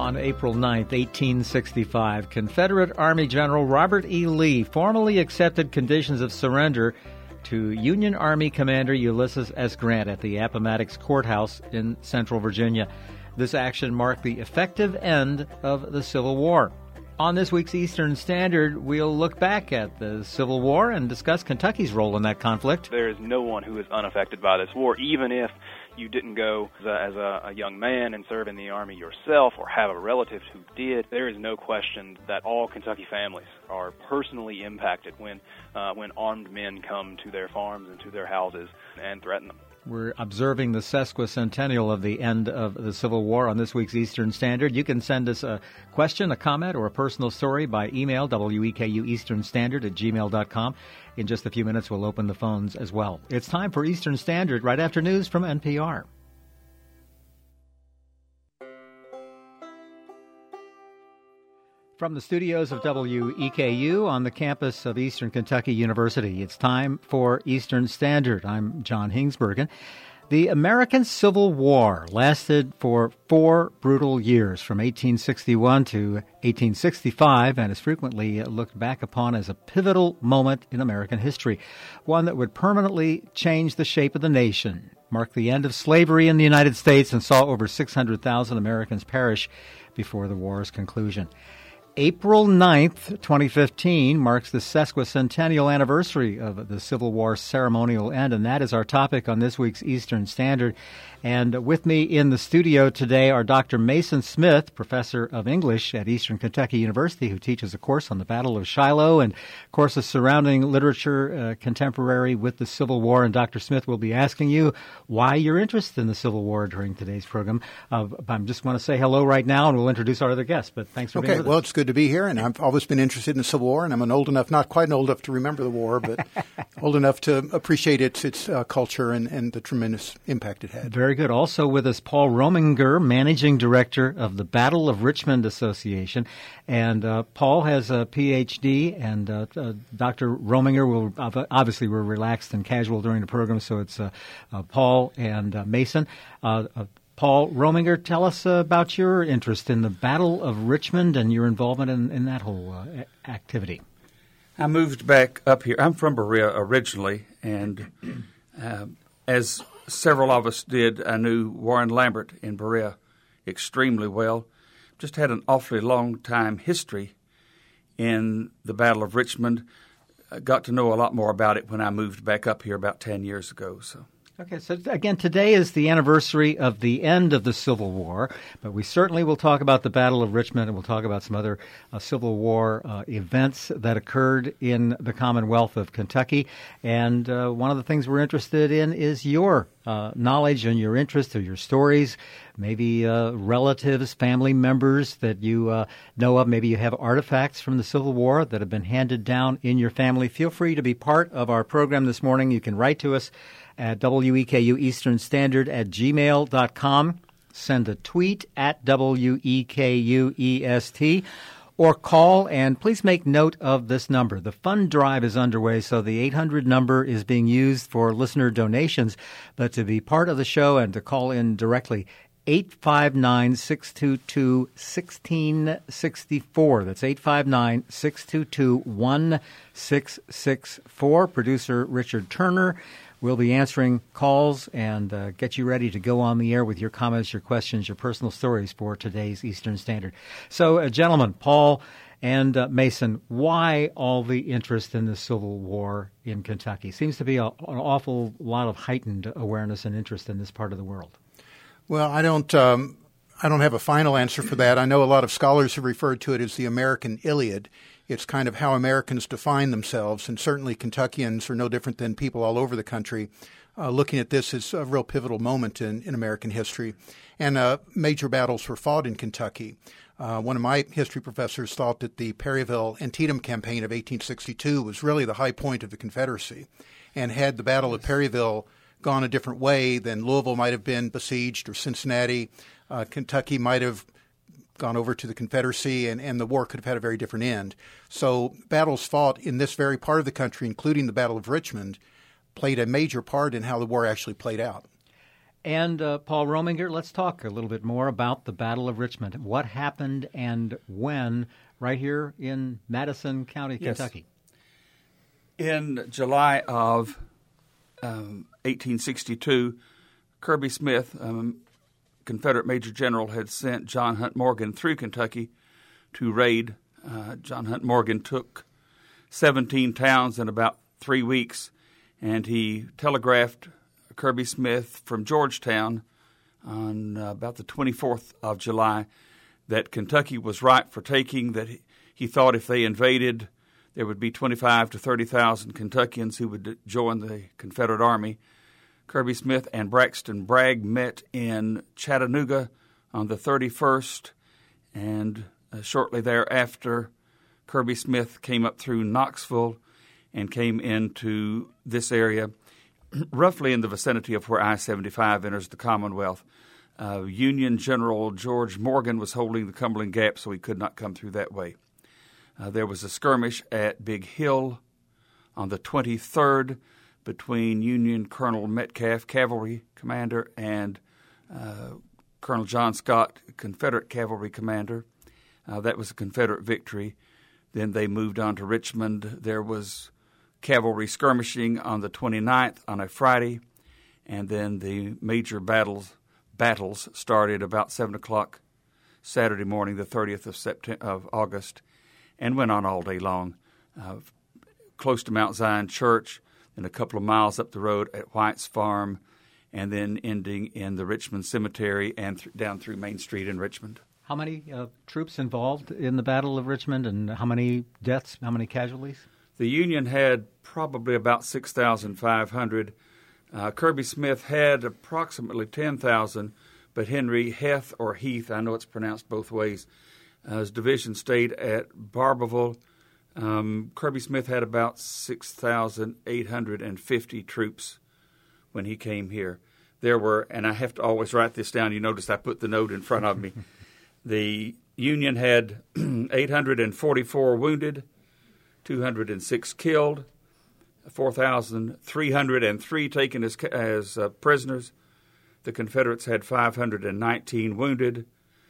On April 9th, 1865, Confederate Army General Robert E. Lee formally accepted conditions of surrender to Union Army Commander Ulysses S. Grant at the Appomattox Courthouse in Central Virginia. This action marked the effective end of the Civil War. On this week's Eastern Standard, we'll look back at the Civil War and discuss Kentucky's role in that conflict. There is no one who is unaffected by this war, even if you didn't go as a young man and serve in the Army yourself or have a relative who did. There is no question that all Kentucky families are personally impacted when armed men come to their farms and to their houses and threaten them. We're observing the sesquicentennial of the end of the Civil War on this week's Eastern Standard. You can send us a question, a comment, or a personal story by email, wekueasternstandard@gmail.com. In just a few minutes, we'll open the phones as well. It's time for Eastern Standard right after news from NPR. From the studios of WEKU on the campus of Eastern Kentucky University, it's time for Eastern Standard. I'm John Hingsbergen. The American Civil War lasted for 4 brutal years, from 1861 to 1865, and is frequently looked back upon as a pivotal moment in American history, one that would permanently change the shape of the nation, mark the end of slavery in the United States, and saw over 600,000 Americans perish before the war's conclusion. April 9th, 2015, marks the sesquicentennial anniversary of the Civil War's ceremonial end, and that is our topic on this week's Eastern Standard. And with me in the studio today are Dr. Mason Smith, professor of English at Eastern Kentucky University, who teaches a course on the Battle of Shiloh and courses surrounding literature contemporary with the Civil War. And Dr. Smith will be asking you why you're interested in the Civil War during today's program. I just want to say hello right now, and we'll introduce our other guests. But thanks for being with us. Well, it's good to be here, and I've always been interested in the Civil War, and I'm not quite old enough to remember the war, but old enough to appreciate its culture and the tremendous impact it had. Very good. Also with us, Paul Rominger, Managing Director of the Battle of Richmond Association. And Paul has a Ph.D., and Dr. Rominger will, obviously we're relaxed and casual during the program, so it's Paul and Mason. Paul Rominger, tell us about your interest in the Battle of Richmond and your involvement in that whole activity. I moved back up here. I'm from Berea originally, and as several of us did, I knew Warren Lambert in Berea extremely well. Just had an awfully long time history in the Battle of Richmond. I got to know a lot more about it when I moved back up here about 10 years ago. Okay, so again, today is the anniversary of the end of the Civil War, but we certainly will talk about the Battle of Richmond, and we'll talk about some other Civil War events that occurred in the Commonwealth of Kentucky. And one of the things we're interested in is your knowledge and your interest or your stories, maybe relatives, family members that you know of. Maybe you have artifacts from the Civil War that have been handed down in your family. Feel free to be part of our program this morning. You can write to us at WEKU Eastern Standard at gmail.com. Send a tweet at WEKUEST or call, and please make note of this number. The fund drive is underway, so the 800 number is being used for listener donations, but to be part of the show and to call in directly, 859-622-1664. That's 859-622-1664. Producer Richard Turner will be answering calls and get you ready to go on the air with your comments, your questions, your personal stories for today's Eastern Standard. So, gentlemen, Paul and Mason, why all the interest in the Civil War in Kentucky? Seems to be an awful lot of heightened awareness and interest in this part of the world. Well, I don't have a final answer for that. I know a lot of scholars have referred to it as the American Iliad. It's kind of how Americans define themselves, and certainly Kentuckians are no different than people all over the country. Looking at this as a real pivotal moment in American history. And major battles were fought in Kentucky. One of my history professors thought that the Perryville-Antietam campaign of 1862 was really the high point of the Confederacy. And had the Battle of Perryville gone a different way, then Louisville might have been besieged, or Cincinnati. Kentucky might have gone over to the Confederacy, and the war could have had a very different end. So battles fought in this very part of the country, including the Battle of Richmond, played a major part in how the war actually played out. And Paul Rominger, let's talk a little bit more about the Battle of Richmond. What happened and when right here in Madison County, Kentucky? In July of 1862, Kirby Smith, Confederate Major General, had sent John Hunt Morgan through Kentucky to raid. John Hunt Morgan took 17 towns in about 3 weeks, and he telegraphed Kirby Smith from Georgetown on about the 24th of July that Kentucky was ripe for taking, that he thought if they invaded, there would be 25 to 30,000 Kentuckians who would join the Confederate Army. Kirby Smith and Braxton Bragg met in Chattanooga on the 31st, and shortly thereafter, Kirby Smith came up through Knoxville and came into this area, roughly in the vicinity of where I-75 enters the Commonwealth. Union General George Morgan was holding the Cumberland Gap, so he could not come through that way. There was a skirmish at Big Hill on the 23rd between Union Colonel Metcalf, cavalry commander, and Colonel John Scott, Confederate cavalry commander. That was a Confederate victory. Then they moved on to Richmond. There was cavalry skirmishing on the 29th on a Friday, and then the major battles started about 7 o'clock Saturday morning, the 30th of August, and went on all day long, close to Mount Zion Church, and a couple of miles up the road at White's Farm, and then ending in the Richmond Cemetery and down through Main Street in Richmond. How many troops involved in the Battle of Richmond, and how many deaths, how many casualties? The Union had probably about 6,500. Kirby Smith had approximately 10,000, but Henry Heath, or Heath, I know it's pronounced both ways, his division stayed at Barberville. Kirby Smith had about 6,850 troops when he came here. There were, and I have to always write this down, you notice I put the note in front of me, the Union had 844 wounded, 206 killed, 4,303 taken as prisoners. The Confederates had 519 wounded,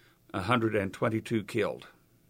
122 killed.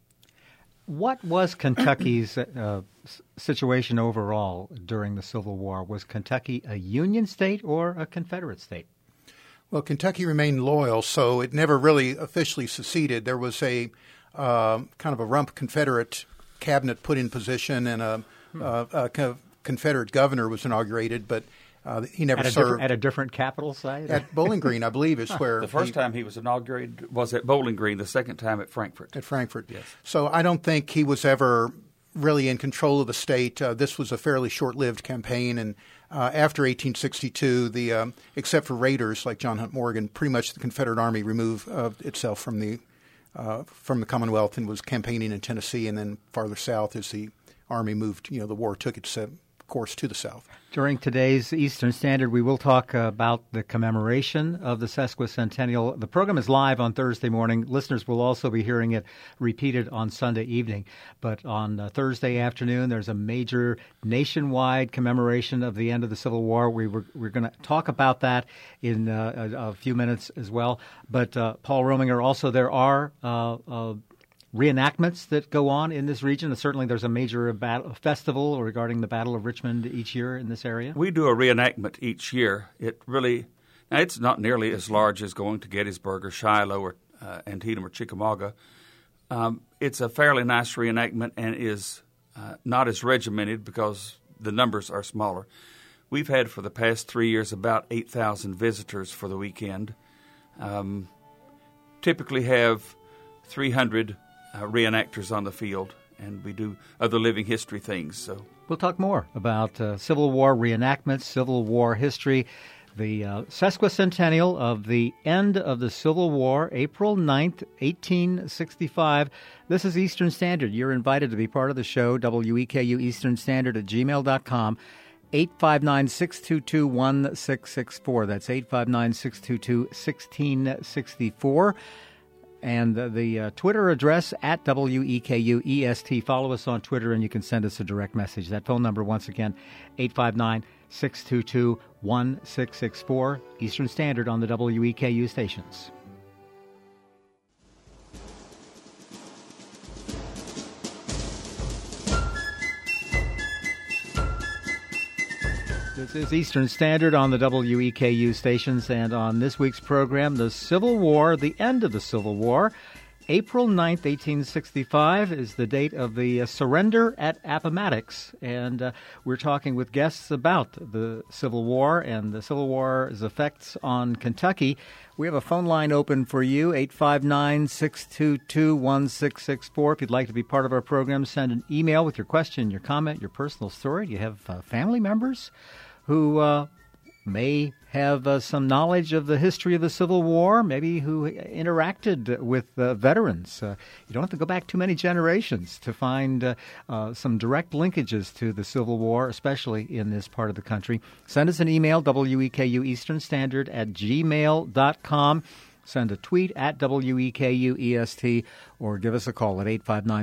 What was Kentucky's situation overall during the Civil War? Was Kentucky a Union state or a Confederate state? Well, Kentucky remained loyal, so it never really officially seceded. There was a kind of a rump Confederate cabinet put in position, and a Confederate governor was inaugurated, but he never served. At a different capital site? At Bowling Green, I believe, is where. The first time he was inaugurated was at Bowling Green, the second time at Frankfort. At Frankfort, yes. So I don't think he was ever really in control of the state. This was a fairly short-lived campaign, and after 1862, except for raiders like John Hunt Morgan, pretty much the Confederate Army removed itself from the Commonwealth and was campaigning in Tennessee, and then farther south as the Army moved, the war took its course to the south. During today's Eastern Standard, we will talk about the commemoration of the sesquicentennial. The program is live on Thursday morning. Listeners will also be hearing it repeated on Sunday evening. But on Thursday afternoon, there's a major nationwide commemoration of the end of the Civil War. We're going to talk about that in a few minutes as well. But Paul Rominger, also there are reenactments that go on in this region. Certainly there's a major festival regarding the Battle of Richmond each year in this area. We do a reenactment each year. It's not nearly as large as going to Gettysburg or Shiloh or Antietam or Chickamauga. It's a fairly nice reenactment and is not as regimented because the numbers are smaller. We've had for the past 3 years about 8,000 visitors for the weekend. Typically have 300 reenactors on the field, and we do other living history things. So we'll talk more about Civil War reenactments, Civil War history, the sesquicentennial of the end of the Civil War, April 9th, 1865. This is Eastern Standard. You're invited to be part of the show, WEKU Eastern Standard at gmail.com. 859-622-1664. That's 859-622-1664. And the Twitter address at WEKU-EST. Follow us on Twitter, and you can send us a direct message. That phone number, once again, 859-622-1664. 1664 Eastern Standard on the WEKU stations. This is Eastern Standard on the WEKU stations, and on this week's program, the Civil War, the end of the Civil War. April 9th, 1865 is the date of the surrender at Appomattox, and we're talking with guests about the Civil War and the Civil War's effects on Kentucky. We have a phone line open for you, 859-622-1664. If you'd like to be part of our program, send an email with your question, your comment, your personal story. Do you have family members who may have some knowledge of the history of the Civil War, maybe who interacted with veterans? You don't have to go back too many generations to find some direct linkages to the Civil War, especially in this part of the country. Send us an email, WEKU Eastern Standard at gmail.com. Send a tweet at WEKUEST or give us a call at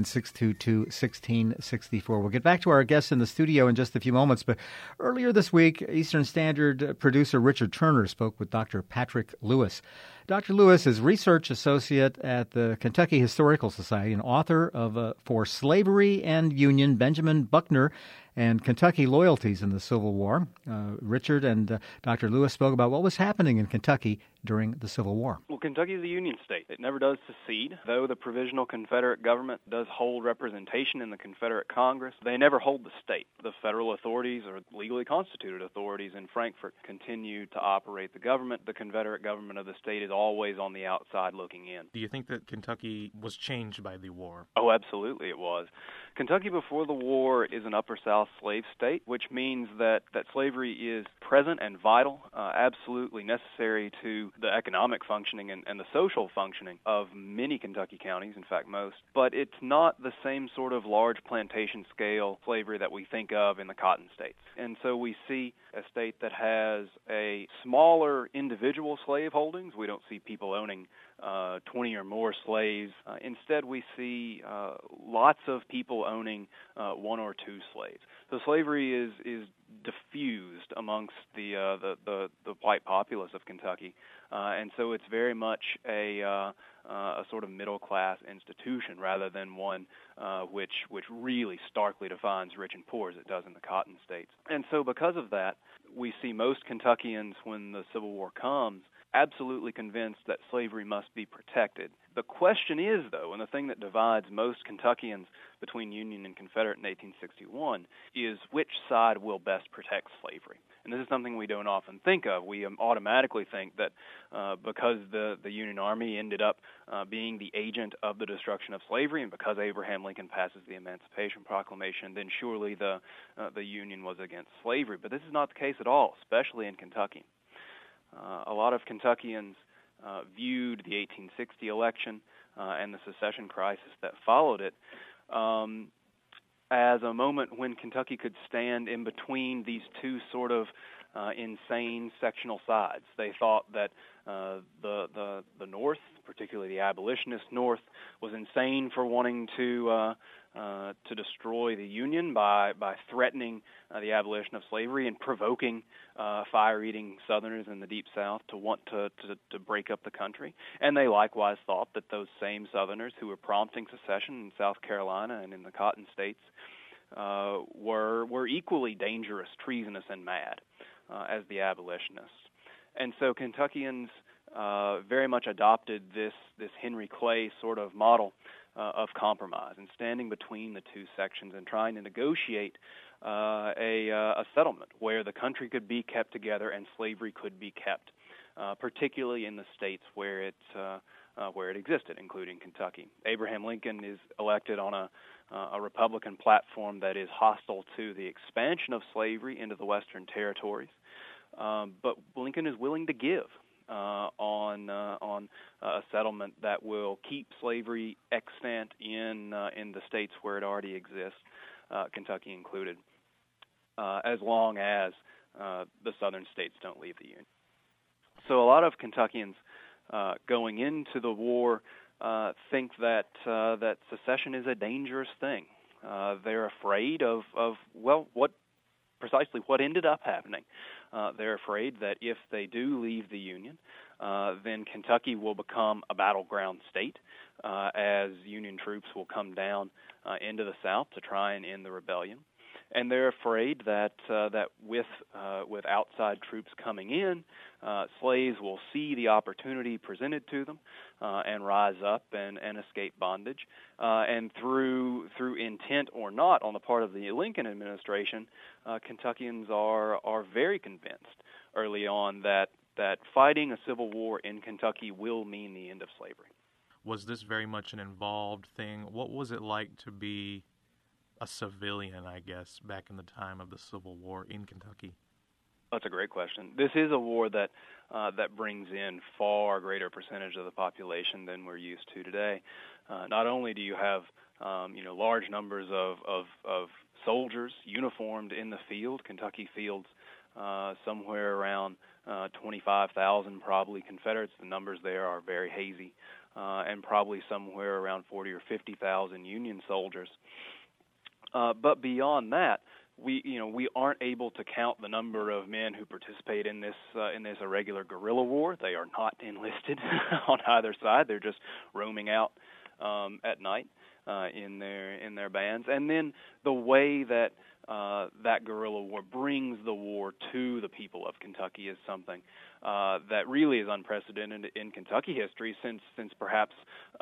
859-622-1664. We'll get back to our guests in the studio in just a few moments, but earlier this week, Eastern Standard producer Richard Turner spoke with Dr. Patrick Lewis. Dr. Lewis is research associate at the Kentucky Historical Society and author of For Slavery and Union, Benjamin Buckner and Kentucky Loyalties in the Civil War. Richard and Dr. Lewis spoke about what was happening in Kentucky during the Civil War. Well, Kentucky is a Union state. It never does secede. Though the Provisional Confederate Government does hold representation in the Confederate Congress, they never hold the state. The federal authorities, or legally constituted authorities in Frankfort, continue to operate the government. The Confederate government of the state is always on the outside looking in. Do you think that Kentucky was changed by the war? Oh, absolutely it was. Kentucky before the war is an Upper South slave state, which means that slavery is present and vital, absolutely necessary to the economic functioning and the social functioning of many Kentucky counties, in fact most. But it's not the same sort of large plantation scale slavery that we think of in the cotton states. And so we see a state that has a smaller individual slave holdings. We don't see people owning 20 or more slaves. Instead, we see lots of people owning one or two slaves. So slavery is diffused amongst the white populace of Kentucky, and so it's very much a sort of middle class institution rather than one which really starkly defines rich and poor as it does in the cotton states. And so because of that, we see most Kentuckians, when the Civil War comes, absolutely convinced that slavery must be protected. The question is, though, and the thing that divides most Kentuckians between Union and Confederate in 1861 is which side will best protect slavery. And this is something we don't often think of. We automatically think that because the Union Army ended up being the agent of the destruction of slavery, and because Abraham Lincoln passes the Emancipation Proclamation, then surely the Union was against slavery. But this is not the case at all, especially in Kentucky. A lot of Kentuckians viewed the 1860 election and the secession crisis that followed it as a moment when Kentucky could stand in between these two sort of insane sectional sides. They thought that the North, particularly the abolitionist North, was insane for wanting to destroy the Union by threatening the abolition of slavery and provoking fire-eating Southerners in the Deep South to want to break up the country. And they likewise thought that those same Southerners who were prompting secession in South Carolina and in the Cotton States were equally dangerous, treasonous, and mad as the abolitionists. And so Kentuckians very much adopted this Henry Clay sort of model of compromise and standing between the two sections and trying to negotiate a settlement where the country could be kept together and slavery could be kept, particularly in the states where it existed, including Kentucky. Abraham Lincoln is elected on a Republican platform that is hostile to the expansion of slavery into the Western territories, but Lincoln is willing to give on a settlement that will keep slavery extant in the states where it already exists, Kentucky included, as long as the southern states don't leave the Union. So a lot of Kentuckians going into the war think that secession is a dangerous thing. They're afraid of what precisely what ended up happening. They're afraid that if they do leave the Union, then Kentucky will become a battleground state, as Union troops will come down into the South to try and end the rebellion. And they're afraid that with outside troops coming in, slaves will see the opportunity presented to them and rise up and escape bondage. And through intent or not on the part of the Lincoln administration, Kentuckians are very convinced early on that fighting a civil war in Kentucky will mean the end of slavery. Was this very much an involved thing? What was it like to be a civilian, I guess, back in the time of the Civil War in Kentucky? That's a great question. This is a war that brings in far greater percentage of the population than we're used to today. Not only do you have large numbers of soldiers uniformed in the field. Kentucky fields somewhere around 25,000 probably Confederates. The numbers there are very hazy, and probably somewhere around 40 or 50,000 Union soldiers. But beyond that, we aren't able to count the number of men who participate in this irregular guerrilla war. They are not enlisted on either side. They're just roaming out at night in their bands. And then the way that that guerrilla war brings the war to the people of Kentucky is something that really is unprecedented in Kentucky history since perhaps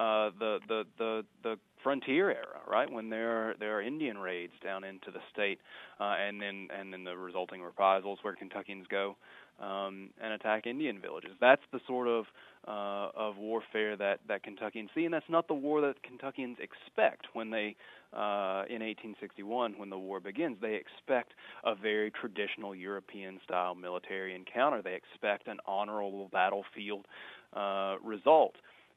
the frontier era, right, when there are Indian raids down into the state, and then the resulting reprisals where Kentuckians go and attack Indian villages. That's the sort of warfare that Kentuckians see, and that's not the war that Kentuckians expect when they, in 1861, when the war begins. They expect a very traditional European-style military encounter. They expect an honorable battlefield result.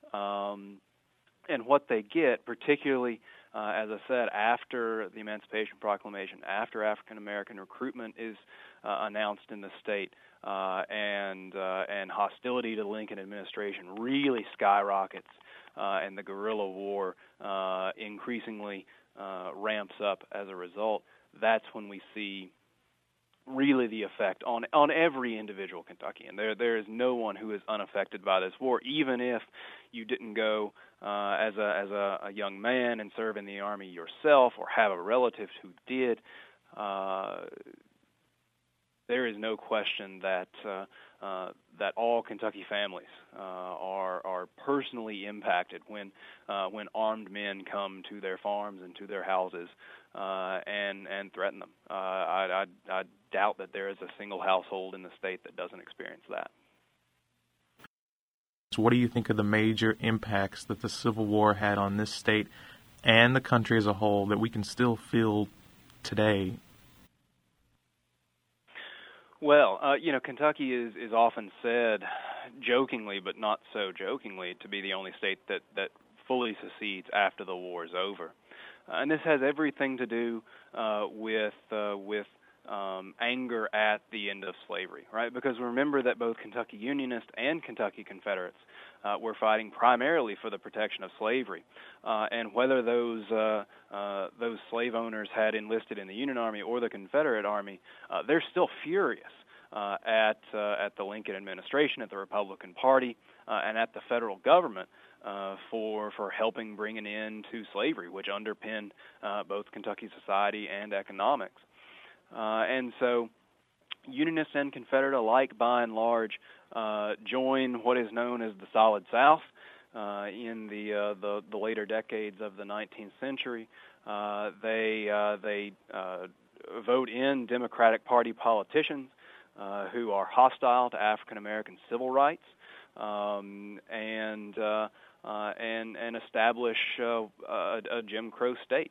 And what they get, particularly, as I said, after the Emancipation Proclamation, after African-American recruitment is announced in the state, and hostility to the Lincoln administration really skyrockets, and the guerrilla war increasingly ramps up as a result, that's when we see really the effect on every individual Kentuckian. There is no one who is unaffected by this war, even if you didn't go as a young man and serve in the Army yourself or have a relative who did. There is no question that all Kentucky families are personally impacted when armed men come to their farms and to their houses and threaten them. I doubt that there is a single household in the state that doesn't experience that. So what do you think of the major impacts that the Civil War had on this state and the country as a whole that we can still feel today? Well, Kentucky is often said, jokingly but not so jokingly, to be the only state that fully secedes after the war is over. And this has everything to do with anger at the end of slavery, right? Because remember that both Kentucky Unionists and Kentucky Confederates were fighting primarily for the protection of slavery, and whether those slave owners had enlisted in the Union Army or the Confederate Army, they're still furious at the Lincoln administration, at the Republican Party, and at the federal government for helping bring an end to slavery, which underpinned both Kentucky society and economics. And so Unionists and Confederate alike, by and large, join what is known as the Solid South in the later decades of the 19th century. They vote in Democratic Party politicians who are hostile to African American civil rights, and establish a Jim Crow state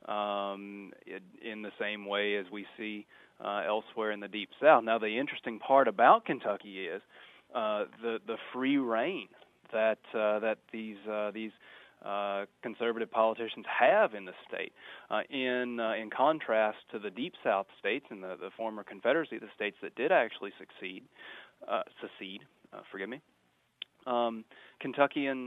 in the same way as we see elsewhere in the Deep South. Now, the interesting part about Kentucky is the free reign that these conservative politicians have in the state, in contrast to the Deep South states and the former Confederacy, the states that did actually secede. Kentuckians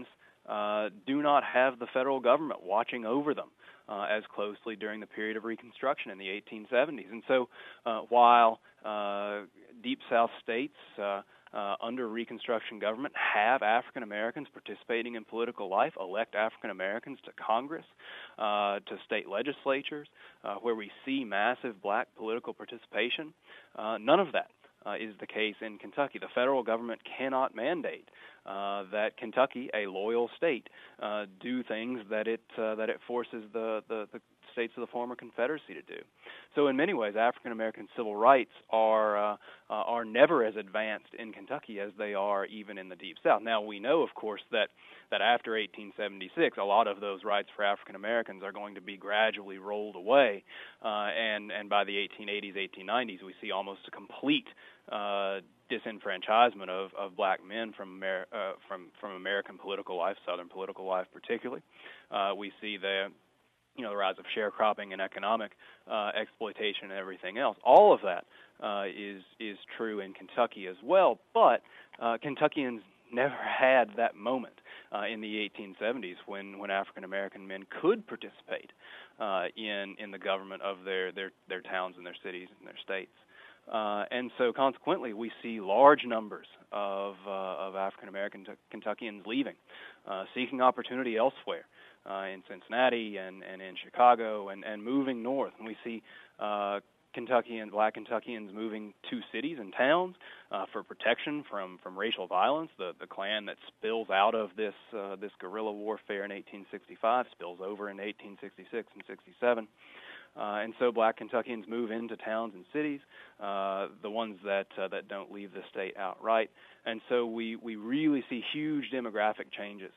do not have the federal government watching over them as closely during the period of Reconstruction in the 1870s. And so while Deep South states under Reconstruction government have African Americans participating in political life, elect African Americans to Congress, to state legislatures, where we see massive black political participation, none of that is the case in Kentucky. The federal government cannot mandate that Kentucky, a loyal state, do things that it forces the states of the former Confederacy to do. So in many ways, African American civil rights are never as advanced in Kentucky as they are even in the Deep South. Now we know, of course, that after 1876, a lot of those rights for African Americans are going to be gradually rolled away, and by the 1880s, 1890s, we see almost a complete disenfranchisement of black men from American political life, Southern political life particularly. We see the rise of sharecropping and economic exploitation and everything else. All of that is true in Kentucky as well, but Kentuckians never had that moment in the 1870s when African American men could participate in the government of their towns and their cities and their states. And so consequently, we see large numbers of African American Kentuckians leaving, seeking opportunity elsewhere. In Cincinnati and in Chicago and moving north. And we see black Kentuckians moving to cities and towns for protection from racial violence. The Klan that spills out of this guerrilla warfare in 1865 spills over in 1866 and 67. And so black Kentuckians move into towns and cities, the ones that don't leave the state outright. And so we really see huge demographic changes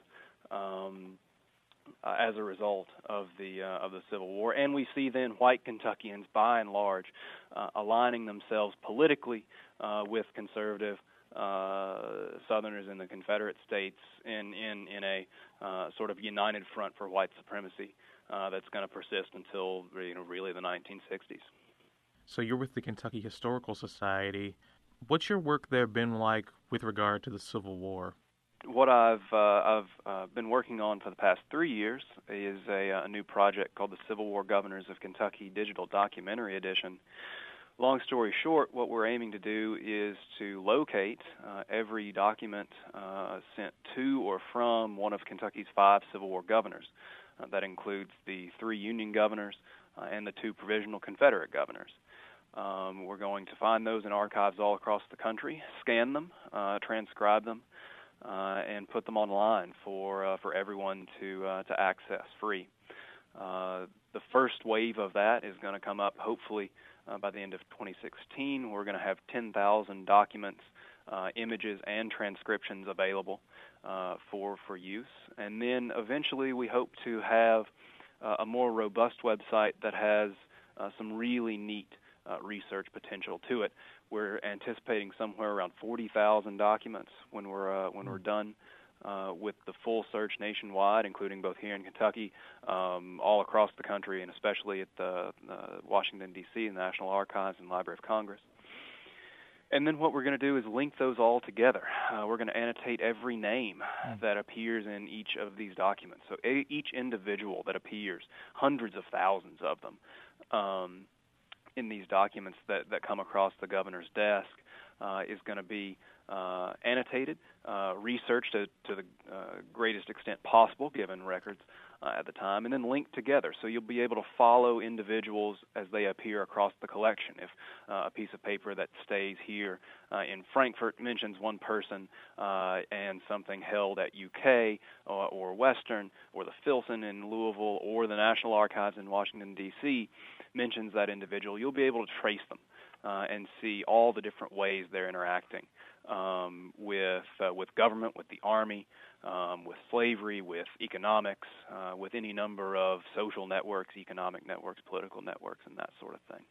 as a result of the Civil War, and we see then white Kentuckians, by and large, aligning themselves politically with conservative Southerners in the Confederate States in a sort of united front for white supremacy that's going to persist until really the 1960s. So you're with the Kentucky Historical Society. What's your work there been like with regard to the Civil War? What I've been working on for the past 3 years is a new project called the Civil War Governors of Kentucky Digital Documentary Edition. Long story short, what we're aiming to do is to locate every document sent to or from one of Kentucky's 5 Civil War governors. That includes the 3 Union governors and the 2 provisional Confederate governors. We're going to find those in archives all across the country, scan them, transcribe them, and put them online for everyone to access free. The first wave of that is going to come up hopefully by the end of 2016. We're going to have 10,000 documents, images, and transcriptions available for use. And then eventually we hope to have a more robust website that has some really neat research potential to it. We're anticipating somewhere around 40,000 documents when we're done with the full search nationwide, including both here in Kentucky, all across the country, and especially at the Washington, D.C., National Archives and Library of Congress. And then what we're going to do is link those all together. We're going to annotate every name that appears in each of these documents. So each individual that appears, hundreds of thousands of them, in these documents that come across the governor's desk is going to be annotated, researched to the greatest extent possible, given records at the time, and then linked together. So you'll be able to follow individuals as they appear across the collection. If a piece of paper that stays here in Frankfort mentions one person and something held at UK or Western or the Filson in Louisville or the National Archives in Washington, D.C. mentions that individual, you'll be able to trace them and see all the different ways they're interacting with government, with the Army, with slavery, with economics, with any number of social networks, economic networks, political networks, and that sort of thing.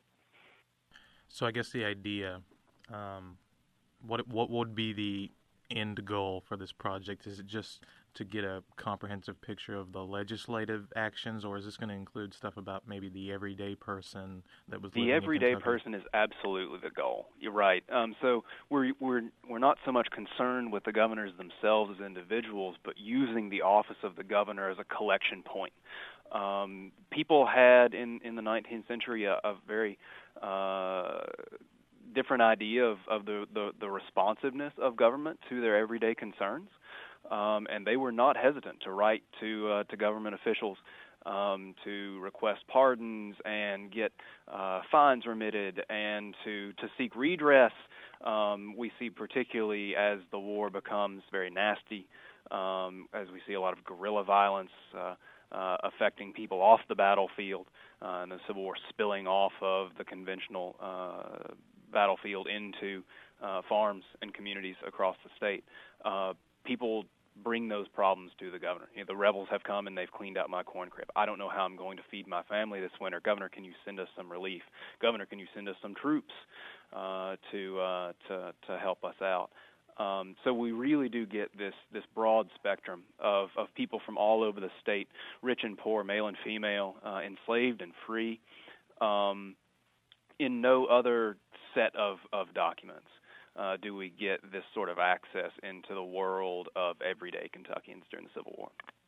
So I guess the idea, what would be the end goal for this project? Is it just to get a comprehensive picture of the legislative actions, or is this going to include stuff about maybe the everyday person that was living The everyday in Kentucky? person is absolutely the goal. You're right. So we're not so much concerned with the governors themselves as individuals, but using the office of the governor as a collection point. People had in the 19th century a very different idea of the responsiveness of government to their everyday concerns. And they were not hesitant to write to government officials to request pardons and get fines remitted and to seek redress. We see particularly as the war becomes very nasty, as we see a lot of guerrilla violence affecting people off the battlefield, and the Civil War spilling off of the conventional battlefield into farms and communities across the state. People bring those problems to the governor. The rebels have come and they've cleaned out my corn crib. I don't know how I'm going to feed my family this winter. Governor, can you send us some relief? Governor, can you send us some troops to help us out? So we really do get this broad spectrum of people from all over the state, rich and poor, male and female, enslaved and free, in no other set of documents. Do we get this sort of access into the world of everyday Kentuckians during the Civil War.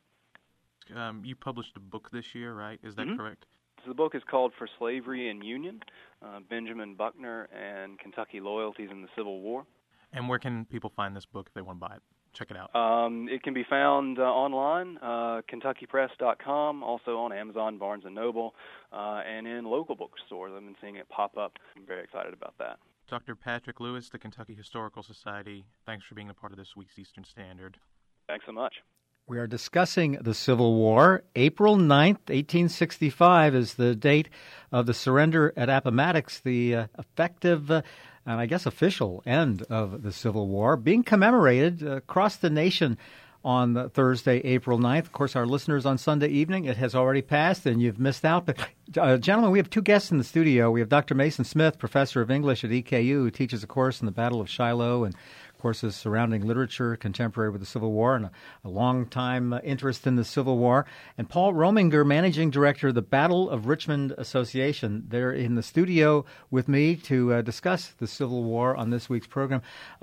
You published a book this year, right? Is that correct? So the book is called For Slavery and Union, Benjamin Buckner and Kentucky Loyalties in the Civil War. And where can people find this book if they want to buy it? Check it out. It can be found online, KentuckyPress.com, also on Amazon, Barnes & Noble, and in local bookstores. I've been seeing it pop up. I'm very excited about that. Dr. Patrick Lewis, the Kentucky Historical Society, thanks for being a part of this week's Eastern Standard. Thanks so much. We are discussing the Civil War. April 9th, 1865 is the date of the surrender at Appomattox, the effective and I guess official end of the Civil War, being commemorated across the nation on Thursday, April 9th. Of course, our listeners on Sunday evening, it has already passed and you've missed out. But, gentlemen, we have two guests in the studio. We have Dr. Mason Smith, professor of English at EKU, who teaches a course in the Battle of Shiloh and courses surrounding literature contemporary with the Civil War and a long-time interest in the Civil War. And Paul Rominger, managing director of the Battle of Richmond Association. They're in the studio with me to discuss the Civil War on this week's program.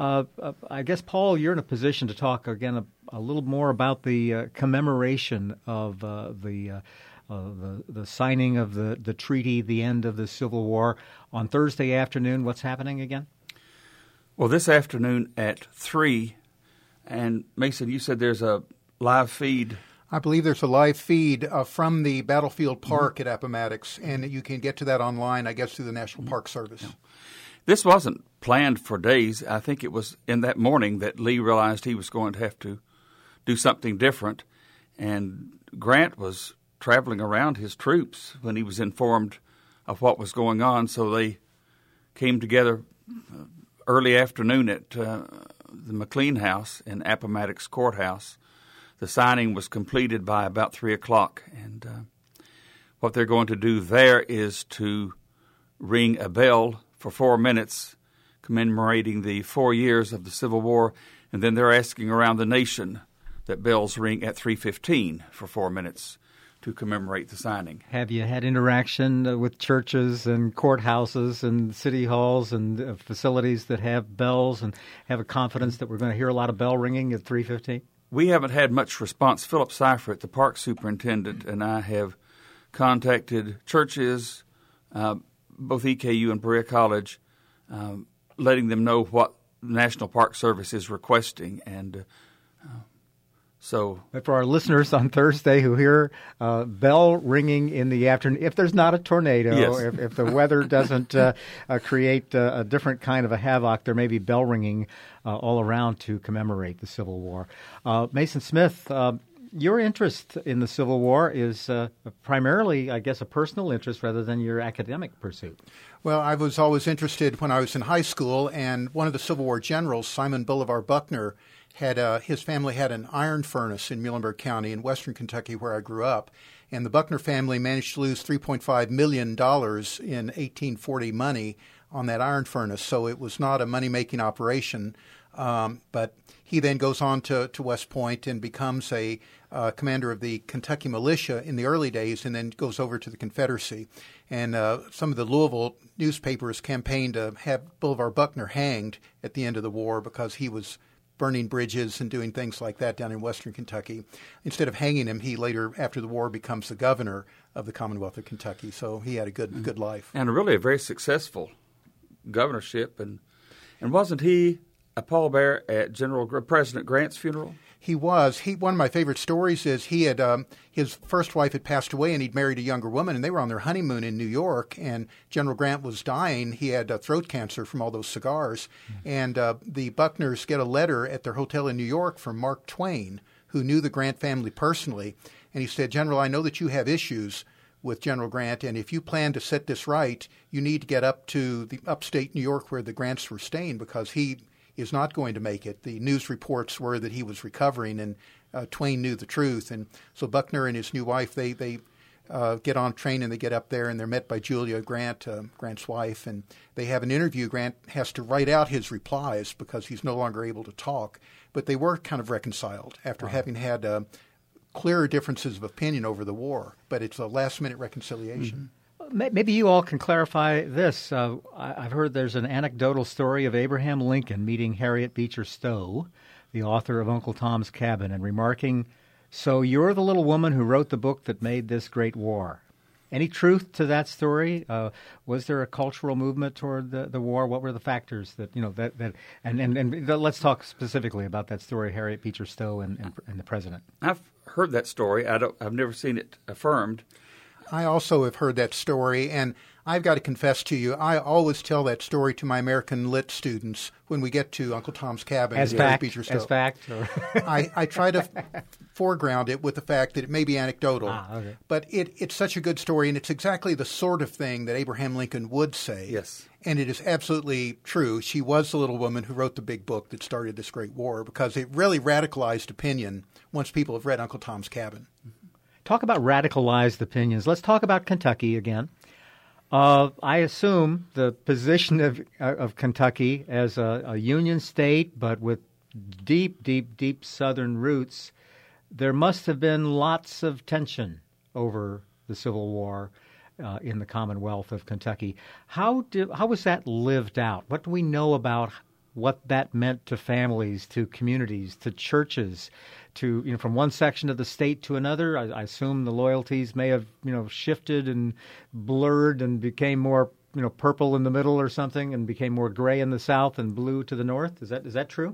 I guess, Paul, you're in a position to talk again a little more about the commemoration of the signing of the treaty, the end of the Civil War on Thursday afternoon. What's happening again? Well, this afternoon at 3, and Mason, you said there's a live feed. I believe there's a live feed from the Battlefield Park at Appomattox, and you can get to that online, I guess, through the National Park Service. Yeah. This wasn't planned for days. I think it was in that morning that Lee realized he was going to have to do something different, and Grant was traveling around his troops when he was informed of what was going on, so they came together early afternoon at the McLean House in Appomattox Courthouse. The signing was completed by about 3 o'clock, and what they're going to do there is to ring a bell for 4 minutes commemorating the 4 years of the Civil War, and then they're asking around the nation that bells ring at 3:15 for 4 minutes to commemorate the signing. Have you had interaction with churches and courthouses and city halls and facilities that have bells and have a confidence that we're going to hear a lot of bell ringing at 3:15? We haven't had much response. Philip Seifert, the park superintendent, and I have contacted churches, both EKU and Berea College, letting them know what the National Park Service is requesting, and But for our listeners on Thursday who hear bell ringing in the afternoon, if there's not a tornado, yes. if the weather doesn't create a different kind of a havoc, there may be bell ringing all around to commemorate the Civil War. Mason Smith, your interest in the Civil War is primarily, I guess, a personal interest rather than your academic pursuit. Well, I was always interested when I was in high school, and one of the Civil War generals, Simon Bolivar Buckner, had his family had an iron furnace in Muhlenberg County in western Kentucky where I grew up, and the Buckner family managed to lose $3.5 million in 1840 money on that iron furnace, so it was not a money-making operation. But he then goes on to West Point and becomes a commander of the Kentucky militia in the early days, and then goes over to the Confederacy. And some of the Louisville newspapers campaigned to have Bolivar Buckner hanged at the end of the war because he was burning bridges and doing things like that down in western Kentucky. Instead of hanging him, he later, after the war, becomes the governor of the Commonwealth of Kentucky. So he had a good life. And really a very successful governorship. And wasn't he a pallbearer at President Grant's funeral? He was. One of my favorite stories is he had his first wife had passed away, and he'd married a younger woman, and they were on their honeymoon in New York. And General Grant was dying. He had throat cancer from all those cigars. And the Buckners get a letter at their hotel in New York from Mark Twain, who knew the Grant family personally. And he said, "General, I know that you have issues with General Grant, and if you plan to set this right, you need to get up to the upstate New York where the Grants were staying, because he is not going to make it." The news reports were that he was recovering, and Twain knew the truth. And so Buckner and his new wife, they get on a train and they get up there, and they're met by Julia Grant, Grant's wife, and they have an interview. Grant has to write out his replies because he's no longer able to talk. But they were kind of reconciled after having had clearer differences of opinion over the war. But it's a last-minute reconciliation. Mm-hmm. Maybe you all can clarify this. I've heard there's an anecdotal story of Abraham Lincoln meeting Harriet Beecher Stowe, the author of Uncle Tom's Cabin, and remarking, "So you're the little woman who wrote the book that made this great war." Any truth to that story? Was there a cultural movement toward the war? What were the factors that and let's talk specifically about that story, Harriet Beecher Stowe and the president. I've heard that story. I've never seen it affirmed. I also have heard that story, and I've got to confess to you, I always tell that story to my American Lit students when we get to Uncle Tom's Cabin. As fact? I try to foreground it with the fact that it may be anecdotal, okay. But it's such a good story, and it's exactly the sort of thing that Abraham Lincoln would say. Yes. And it is absolutely true. She was the little woman who wrote the big book that started this great war, because it really radicalized opinion once people have read Uncle Tom's Cabin. Talk about radicalized opinions. Let's talk about Kentucky again. I assume the position of Kentucky as a Union state, but with deep, deep, deep Southern roots, there must have been lots of tension over the Civil War in the Commonwealth of Kentucky. How was that lived out? What do we know about what that meant to families, to communities, to churches, to from one section of the state to another? I assume the loyalties may have shifted and blurred and became more purple in the middle or something, and became more gray in the south and blue to the north. Is that true?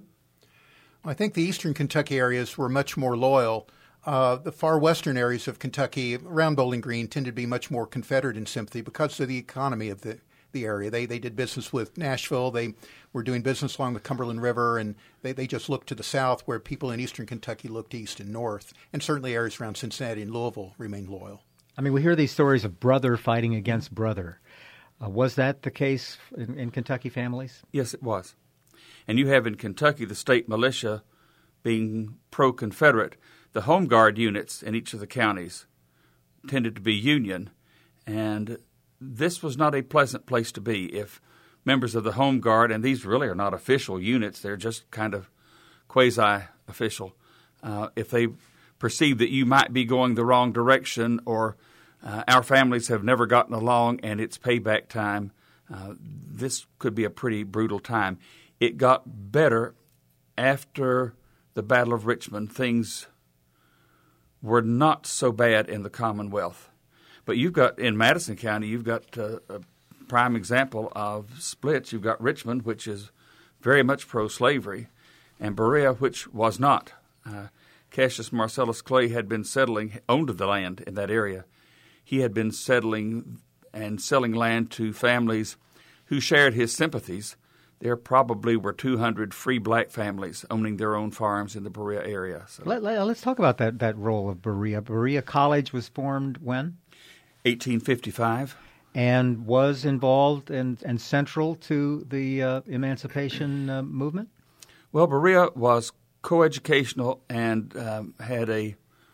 I think the eastern Kentucky areas were much more loyal. The far western areas of Kentucky around Bowling Green tended to be much more Confederate in sympathy because of the economy of the area. They did business with Nashville. They were doing business along the Cumberland River, and they just looked to the south, where people in eastern Kentucky looked east and north. And certainly areas around Cincinnati and Louisville remained loyal. I mean, we hear these stories of brother fighting against brother. Was that the case in Kentucky families? Yes, it was. And you have in Kentucky the state militia being pro-Confederate. The Home Guard units in each of the counties tended to be Union, and this was not a pleasant place to be. If members of the Home Guard, and these really are not official units, they're just kind of quasi-official, if they perceive that you might be going the wrong direction, or our families have never gotten along and it's payback time, this could be a pretty brutal time. It got better after the Battle of Richmond. Things were not so bad in the Commonwealth. But you've got, in Madison County, you've got a prime example of splits. You've got Richmond, which is very much pro-slavery, and Berea, which was not. Cassius Marcellus Clay had been owned the land in that area. He had been settling and selling land to families who shared his sympathies. There probably were 200 free black families owning their own farms in the Berea area. So. Let's talk about that role of Berea. Berea College was formed when? 1855. And was involved and central to the emancipation movement? Well, Berea was coeducational and had a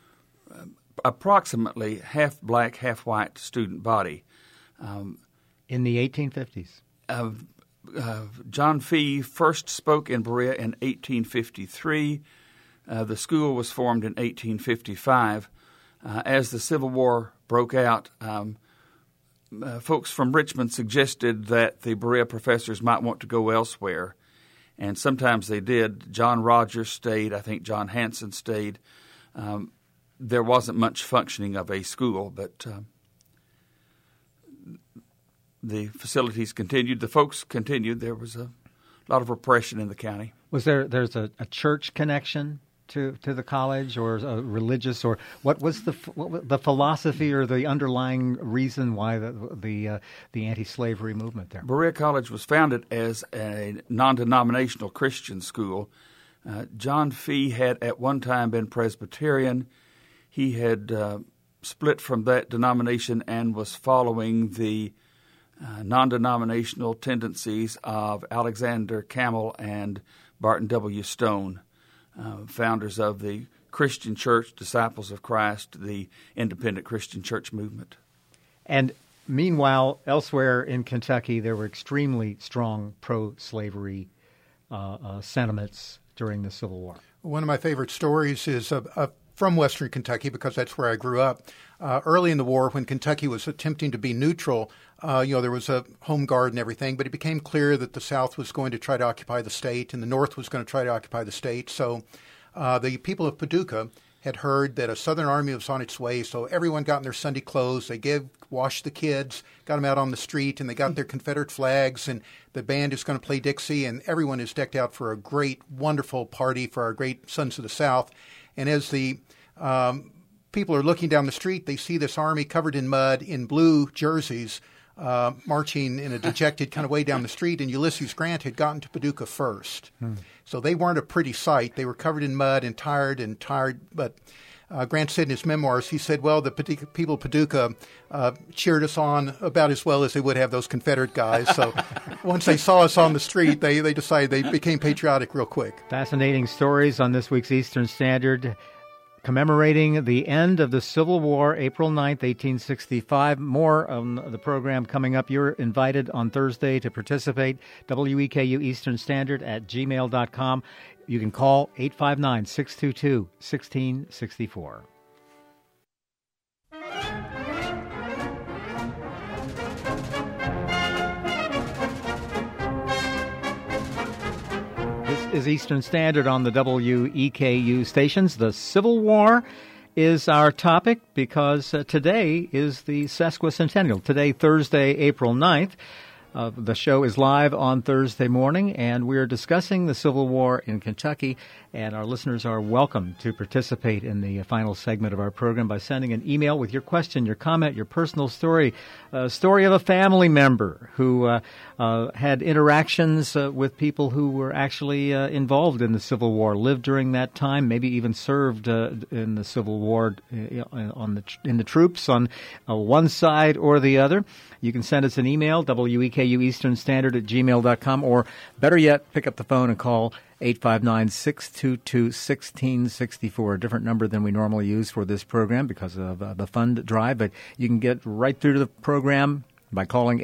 approximately half black, half white student body. In the 1850s? John Fee first spoke in Berea in 1853. The school was formed in 1855. As the Civil War broke out, folks from Richmond suggested that the Berea professors might want to go elsewhere, and sometimes they did. John Rogers stayed. I think John Hanson stayed. There wasn't much functioning of a school, but the facilities continued. The folks continued. There was a lot of repression in the county. There's a church connection to the college, or a religious, or what was the philosophy or the underlying reason why the anti-slavery movement there? Berea College was founded as a non-denominational Christian school. John Fee had at one time been Presbyterian. He had split from that denomination and was following the non-denominational tendencies of Alexander Campbell and Barton W. Stone, founders of the Christian Church, Disciples of Christ, the independent Christian church movement. And meanwhile, elsewhere in Kentucky, there were extremely strong pro-slavery sentiments during the Civil War. One of my favorite stories is from Western Kentucky, because that's where I grew up. Early in the war, when Kentucky was attempting to be neutral, there was a home guard and everything, but it became clear that the South was going to try to occupy the state and the North was going to try to occupy the state. So the people of Paducah had heard that a Southern army was on its way, so everyone got in their Sunday clothes. They washed the kids, got them out on the street, and they got their Confederate flags, and the band is going to play Dixie, and everyone is decked out for a great, wonderful party for our great Sons of the South. And as the people are looking down the street, they see this army covered in mud in blue jerseys marching in a dejected kind of way down the street, and Ulysses Grant had gotten to Paducah first. So they weren't a pretty sight. They were covered in mud and tired, but Grant said in his memoirs, he said, well, the people of Paducah cheered us on about as well as they would have those Confederate guys. So once they saw us on the street, they decided they became patriotic real quick. Fascinating stories on this week's Eastern Standard, commemorating the end of the Civil War, April 9th, 1865. More on the program coming up. You're invited on Thursday to participate. WEKU Eastern Standard at gmail.com. You can call 859-622-1664. Is Eastern Standard on the WEKU stations. The Civil War is our topic because today is the sesquicentennial. Today, Thursday, April 9th. The show is live on Thursday morning, and we're discussing the Civil War in Kentucky, and our listeners are welcome to participate in the final segment of our program by sending an email with your question, your comment, your personal story, a story of a family member who had interactions with people who were actually involved in the Civil War, lived during that time, maybe even served in the Civil War in the troops on one side or the other. You can send us an email, WEKU Eastern Standard at gmail.com, or better yet, pick up the phone and call 859-622-1664, a different number than we normally use for this program because of the fund drive, but you can get right through to the program by calling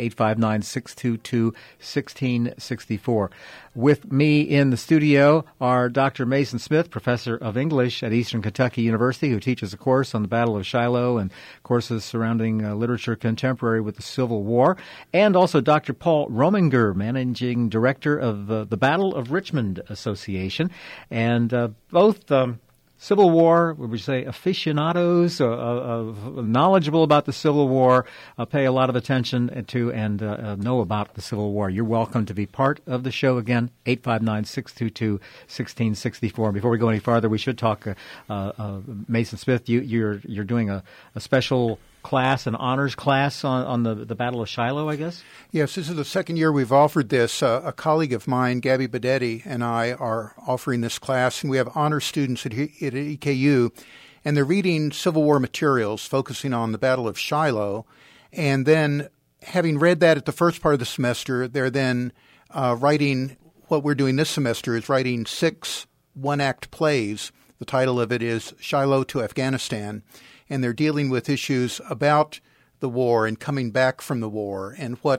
859-622-1664. With me in the studio are Dr. Mason Smith, professor of English at Eastern Kentucky University, who teaches a course on the Battle of Shiloh and courses surrounding literature contemporary with the Civil War, and also Dr. Paul Rominger, managing director of the Battle of Richmond Association, and both Civil War, would we say aficionados, knowledgeable about the Civil War, pay a lot of attention to and know about the Civil War. You're welcome to be part of the show again, 859-622-1664. Before we go any farther, we should talk, Mason Smith, you're doing a special class, an honors class on the Battle of Shiloh, I guess? Yes, this is the second year we've offered this. A colleague of mine, Gabby Bedetti, and I are offering this class, and we have honor students at EKU, and they're reading Civil War materials focusing on the Battle of Shiloh, and then having read that at the first part of the semester, they're then writing, what we're doing this semester is writing 6 one-act plays. The title of it is Shiloh to Afghanistan, and they're dealing with issues about the war and coming back from the war and what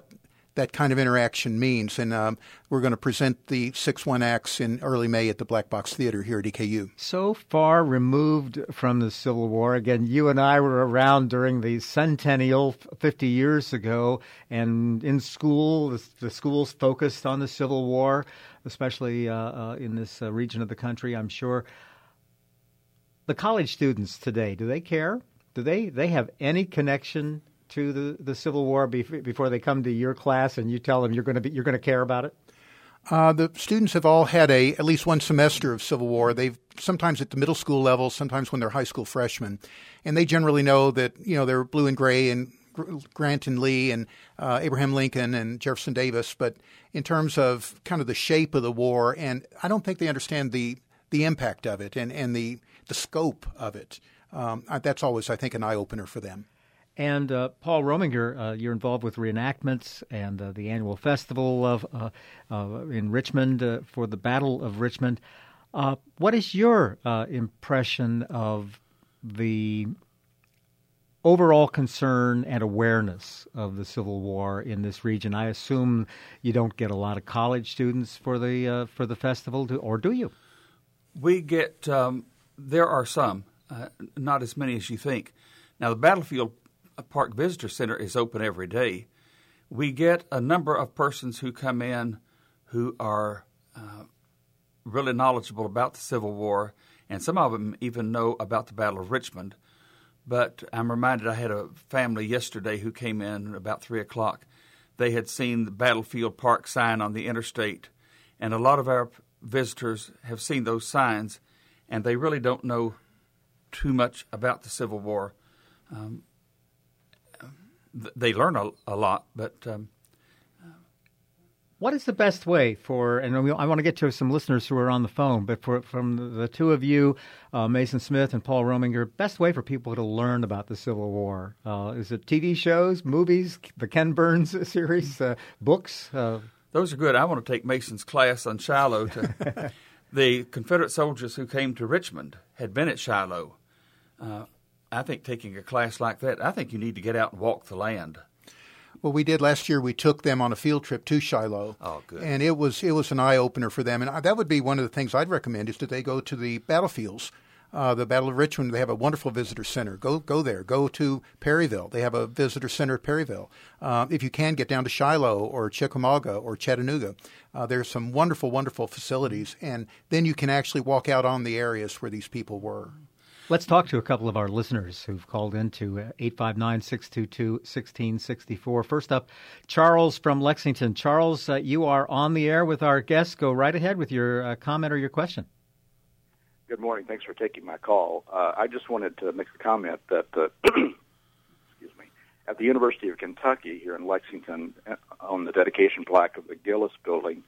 that kind of interaction means. And we're going to present the 6-1 acts in early May at the Black Box Theater here at EKU. So far removed from the Civil War. Again, you and I were around during the centennial 50 years ago, and in school, the schools focused on the Civil War, especially in this region of the country, I'm sure. The college students today, do they care? Do they have any connection to the Civil War before they come to your class and you tell them you're going to care about it? The students have all had at least one semester of Civil War. They've sometimes at the middle school level, sometimes when they're high school freshmen, and they generally know that they're blue and gray and Grant and Lee and Abraham Lincoln and Jefferson Davis. But in terms of kind of the shape of the war, and I don't think they understand the impact of it and the scope of it. That's always, I think, an eye opener for them. And Paul Rominger, you're involved with reenactments and the annual festival in Richmond for the Battle of Richmond. What is your impression of the overall concern and awareness of the Civil War in this region? I assume you don't get a lot of college students for the festival, or do you? We get there are some, not as many as you think. Now, the Battlefield Park Visitor Center is open every day. We get a number of persons who come in who are really knowledgeable about the Civil War, and some of them even know about the Battle of Richmond. But I'm reminded I had a family yesterday who came in about 3 o'clock. They had seen the Battlefield Park sign on the interstate, and a lot of our visitors have seen those signs, and they really don't know too much about the Civil War. They learn a lot, but... What is the best way and I want to get to some listeners who are on the phone, but from the two of you, Mason Smith and Paul Rominger, best way for people to learn about the Civil War? Is it TV shows, movies, the Ken Burns series, books? Those are good. I want to take Mason's class on Shiloh. The Confederate soldiers who came to Richmond had been at Shiloh. I think taking a class like that, I think you need to get out and walk the land. Well, we did last year. We took them on a field trip to Shiloh. Oh, good. And it was an eye-opener for them. And that would be one of the things I'd recommend is that they go to the battlefields. The Battle of Richmond, they have a wonderful visitor center. Go there. Go to Perryville. They have a visitor center at Perryville. If you can, get down to Shiloh or Chickamauga or Chattanooga. There's some wonderful, wonderful facilities. And then you can actually walk out on the areas where these people were. Let's talk to a couple of our listeners who've called in to 859-622-1664. First up, Charles from Lexington. Charles, you are on the air with our guests. Go right ahead with your comment or your question. Good morning. Thanks for taking my call. I just wanted to make a comment that excuse me, at the University of Kentucky here in Lexington, on the dedication plaque of the Gillis Building,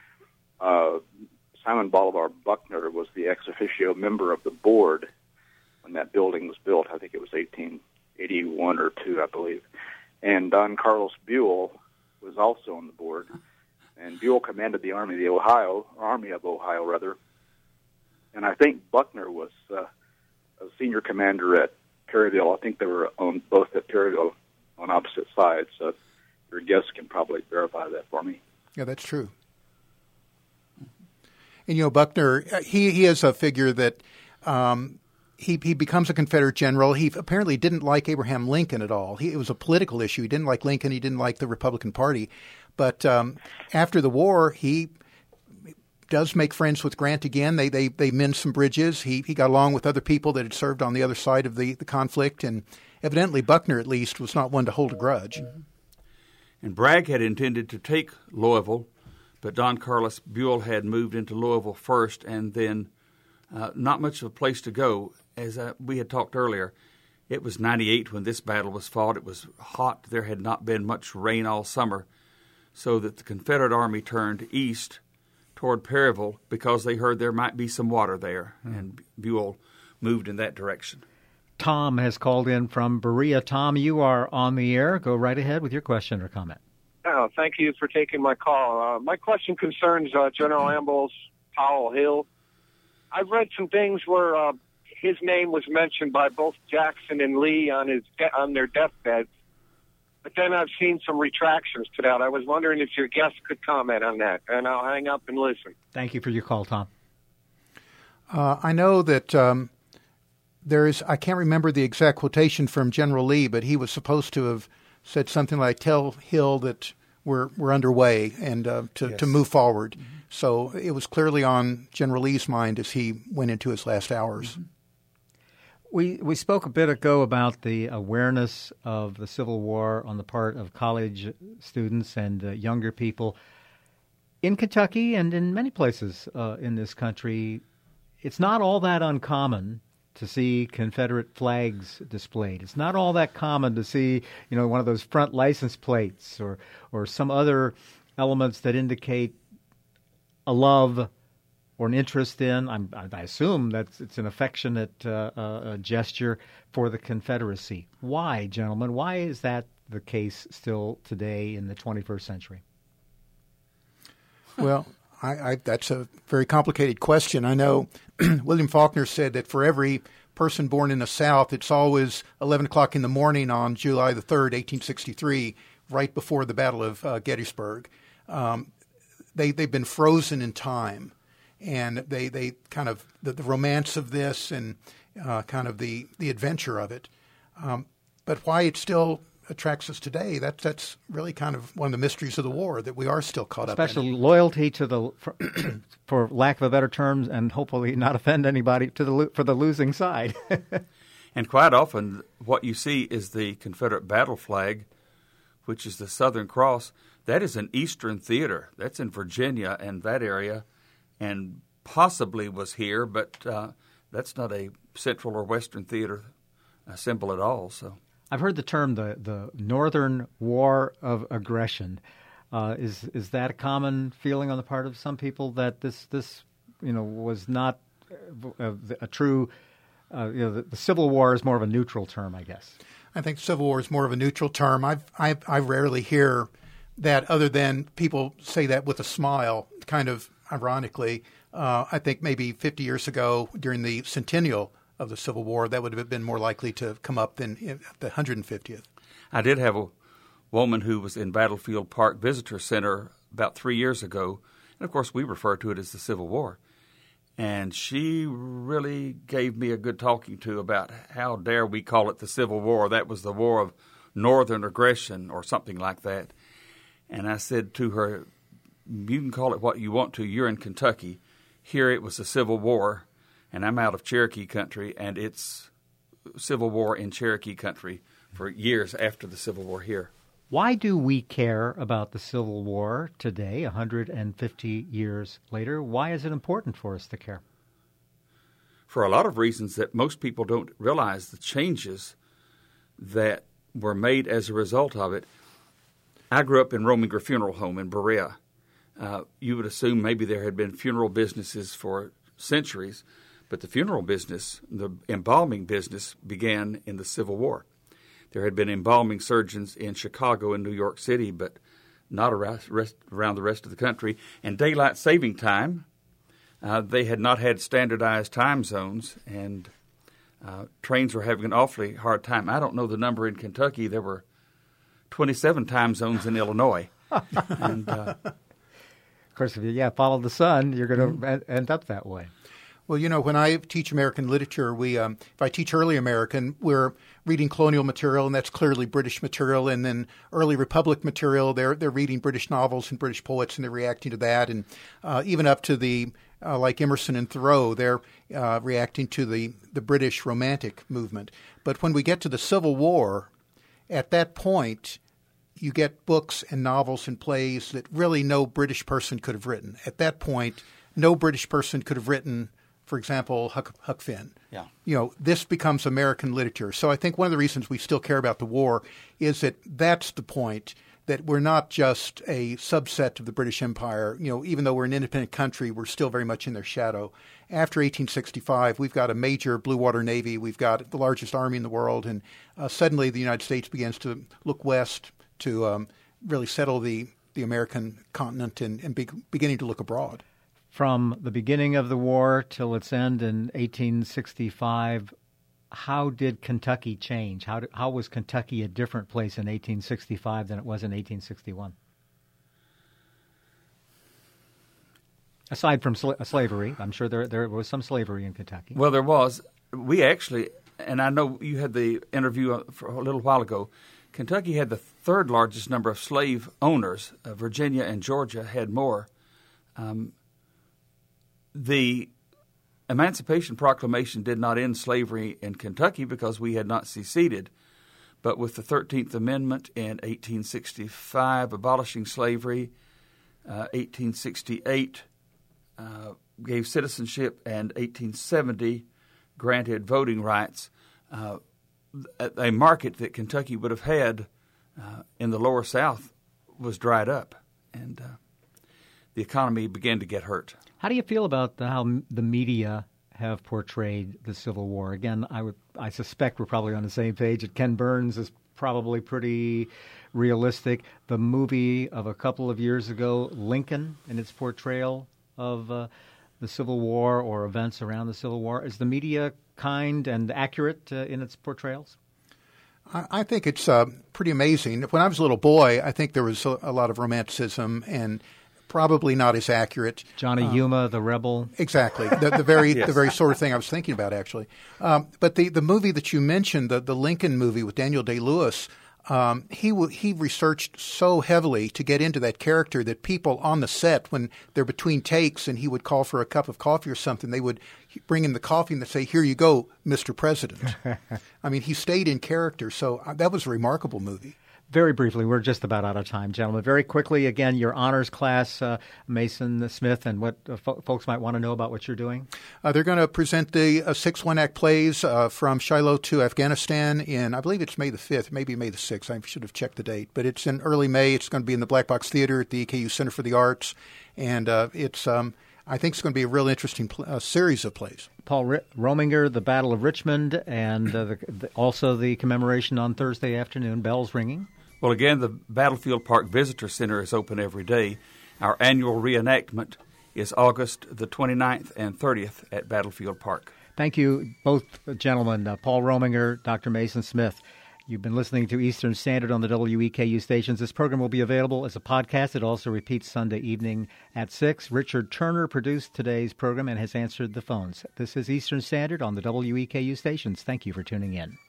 Simon Bolivar Buckner was the ex officio member of the board when that building was built. I think it was 1881 or 2, I believe. And Don Carlos Buell was also on the board. And Buell commanded the Army of Ohio. And I think Buckner was a senior commander at Perryville. I think they were both at Perryville on opposite sides. So your guest can probably verify that for me. Yeah, that's true. And, Buckner, he is a figure that he becomes a Confederate general. He apparently didn't like Abraham Lincoln at all. It was a political issue. He didn't like Lincoln. He didn't like the Republican Party. But after the war, he does make friends with Grant again. They mend some bridges. He got along with other people that had served on the other side of the conflict. And evidently Buckner, at least, was not one to hold a grudge. And Bragg had intended to take Louisville, but Don Carlos Buell had moved into Louisville first, and then not much of a place to go. As we had talked earlier, it was 98 when this battle was fought. It was hot. There had not been much rain all summer, so that the Confederate Army turned east toward Perryville because they heard there might be some water there, and Buell moved in that direction. Tom has called in from Berea. Tom, you are on the air. Go right ahead with your question or comment. Oh, thank you for taking my call. My question concerns General Ambul's Powell Hill. I've read some things where his name was mentioned by both Jackson and Lee on their deathbeds. but then I've seen some retractions to that. I was wondering if your guest could comment on that, and I'll hang up and listen. Thank you for your call, Tom. I know that I can't remember the exact quotation from General Lee, but he was supposed to have said something like, tell Hill that we're underway and to move forward. Mm-hmm. So it was clearly on General Lee's mind as he went into his last hours. Mm-hmm. We spoke a bit ago about the awareness of the Civil War on the part of college students and younger people. In Kentucky and in many places in this country, it's not all that uncommon to see Confederate flags displayed. It's not all that common to see, one of those front license plates or some other elements that indicate a love or an interest in. I assume that it's an affectionate gesture for the Confederacy. Why, gentlemen? Why is that the case still today in the 21st century? Well, that's a very complicated question. I know William Faulkner said that for every person born in the South, it's always 11 o'clock in the morning on July the 3rd, 1863, right before the Battle of Gettysburg. They've been frozen in time, and they kind of the romance of this and kind of the adventure of it. But why it still attracts us today, that's really kind of one of the mysteries of the war, that we are still caught up in. Especially loyalty to the, for lack of a better term, and hopefully not offend anybody, for the losing side. And quite often what you see is the Confederate battle flag, which is the Southern Cross. That is an Eastern theater. That's in Virginia and that area, and possibly was here, but that's not a Central or Western theater symbol at all. So I've heard the term the Northern War of Aggression. Is that a common feeling on the part of some people that this was not a true the Civil War is more of a neutral term, I guess? I think Civil War is more of a neutral term. I rarely hear that, other than people say that with a smile, kind of ironically. I think maybe 50 years ago, during the centennial of the Civil War, that would have been more likely to come up than the 150th. I did have a woman who was in Battlefield Park Visitor Center about 3 years ago, and of course we refer to it as the Civil War. And she really gave me a good talking to about how dare we call it the Civil War. That was the war of Northern aggression or something like that. And I said to her, you can call it what you want to. You're in Kentucky. Here it was a Civil War, and I'm out of Cherokee country, and it's Civil War in Cherokee country for years after the Civil War here. Why do we care about the Civil War today, 150 years later? Why is it important for us to care? For a lot of reasons that most people don't realize, the changes that were made as a result of it. I grew up in Rominger Funeral Home in Berea. You would assume maybe there had been funeral businesses for centuries, but the funeral business, the embalming business, began in the Civil War. There had been embalming surgeons in Chicago and New York City, but not around the rest of the country. And daylight saving time, they had not had standardized time zones, and trains were having an awfully hard time. I don't know the number in Kentucky. There were 27 time zones in Illinois. And of course, if you follow the sun, you're going to end up that way. Well, when I teach American literature, if I teach early American, we're reading colonial material, and that's clearly British material. And then early Republic material, they're reading British novels and British poets, and they're reacting to that. And even up to the like Emerson and Thoreau, they're reacting to the British Romantic movement. But when we get to the Civil War, at that point, you get books and novels and plays that really no British person could have written. At that point, no British person could have written, for example, Huck Finn. Yeah. This becomes American literature. So I think one of the reasons we still care about the war is that that's the point, that we're not just a subset of the British Empire. Even though we're an independent country, we're still very much in their shadow. After 1865, we've got a major blue water navy. We've got the largest army in the world. And suddenly the United States begins to look west to really settle the American continent and beginning to look abroad. From the beginning of the war till its end in 1865, how did Kentucky change? How was Kentucky a different place in 1865 than it was in 1861? Aside from slavery, I'm sure there was some slavery in Kentucky. Well, there was. We actually, and I know you had the interview for a little while ago, Kentucky had the third largest number of slave owners. Virginia and Georgia had more. The Emancipation Proclamation did not end slavery in Kentucky because we had not seceded. But with the 13th Amendment in 1865 abolishing slavery, 1868 gave citizenship, and 1870 granted voting rights, a market that Kentucky would have had in the lower South was dried up, and the economy began to get hurt. How do you feel about how the media have portrayed the Civil War? Again, I suspect we're probably on the same page. That Ken Burns is probably pretty realistic. The movie of a couple of years ago, Lincoln, and its portrayal of the Civil War or events around the Civil War, is the media kind and accurate in its portrayals? I think it's pretty amazing. When I was a little boy, I think there was a lot of romanticism and probably not as accurate. Johnny Yuma, the rebel. Exactly. The very Yes. the very sort of thing I was thinking about, actually. But the movie that you mentioned, the Lincoln movie with Daniel Day-Lewis, he researched so heavily to get into that character that people on the set, when they're between takes and he would call for a cup of coffee or something, they would bring in the coffee and they'd say, "Here you go, Mr. President." I mean, he stayed in character. So that was a remarkable movie. Very briefly, we're just about out of time, gentlemen. Very quickly, again, your honors class, Mason Smith, and what folks might want to know about what you're doing. They're going to present the 6 one-act plays from Shiloh to Afghanistan in, I believe it's May the 5th, maybe May the 6th. I should have checked the date. But it's in early May. It's going to be in the Black Box Theater at the EKU Center for the Arts. And I think it's going to be a real interesting series of plays. Paul Rominger, the Battle of Richmond, and also the commemoration on Thursday afternoon, bells ringing. Well, again, the Battlefield Park Visitor Center is open every day. Our annual reenactment is August the 29th and 30th at Battlefield Park. Thank you, both gentlemen, Paul Rominger, Dr. Mason Smith. You've been listening to Eastern Standard on the WEKU stations. This program will be available as a podcast. It also repeats Sunday evening at 6. Richard Turner produced today's program and has answered the phones. This is Eastern Standard on the WEKU stations. Thank you for tuning in.